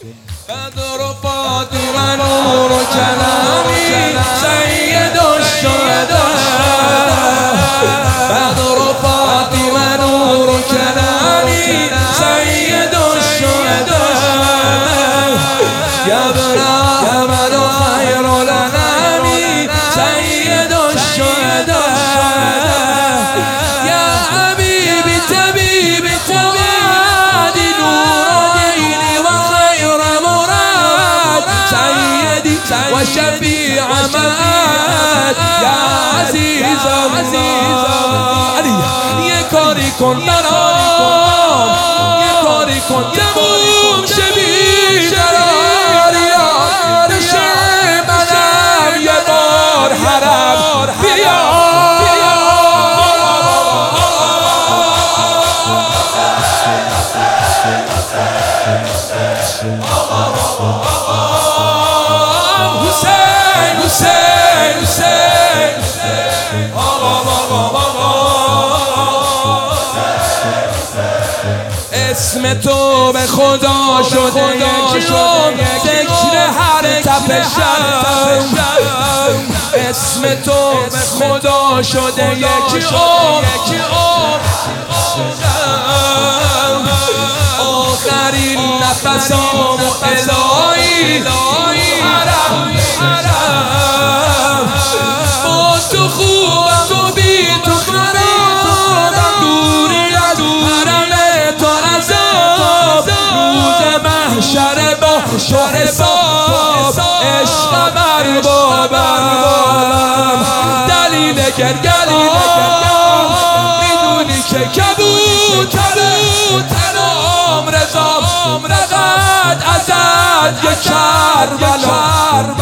بدر و فاطمه نور و کلامی سید الشهداء بدر و فاطمه نور و کلامی سید الشهداء یا ابن احمد و خیر الانام سید الشهداء یا حبیبی طبیب فؤاد نور عینی و خیر مراد سیدی و شفیع معاد یا عزیز علی یه کاری کن برام یه کاری کن تموم شبی دراریا نشه منم یه بار حرم بیا حسین حسین حسین اسم تو به خدا شده یک ذکر هر تپشم اسم تو به خدا شده یک آخرین نفسام و الهی با تو خوبم و بی تو خرابم دوری از حرم تو عذاب روز محشر با تو حساب عشق اربابم دلیل گرگلیم میدونی که کبوترم رضام رقد ازد یک کربلا